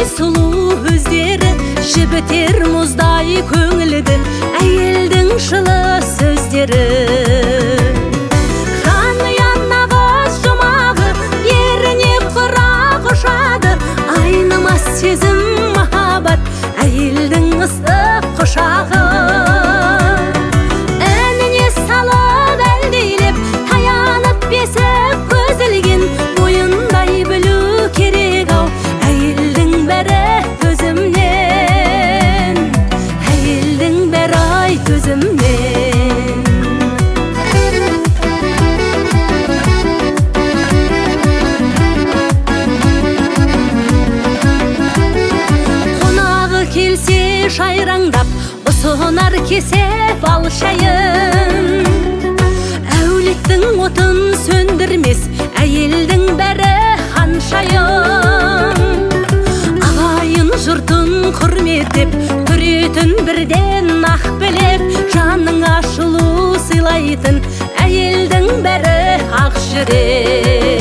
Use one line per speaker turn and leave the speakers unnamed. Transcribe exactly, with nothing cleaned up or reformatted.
сұлу өздері, жібітер мұздай көңілді әйелдің жылы сөздері. Жаныян ағыз жұмағы, еріне құрақ ұшады, айнымас сезім махаббат, әйелдің ыстық құшағы. Әніне салып әлдейлеп, таянып бесіп көзілген, бойындай білу керек ау, әйелдің бәрі төзімнен, әйелдің бәрі ай төзімнен. Қонағы келсе жайраңдап, ұсынар кесеп ал шайын, әулеттің отын сөндірмес, әйелдің бәрі ханшайым. Ағайын жұртын құрметтеп, түретін бірден ақ білек, жаның ашылу сыйлайтын, әйелдің бәрі ақ жүрек.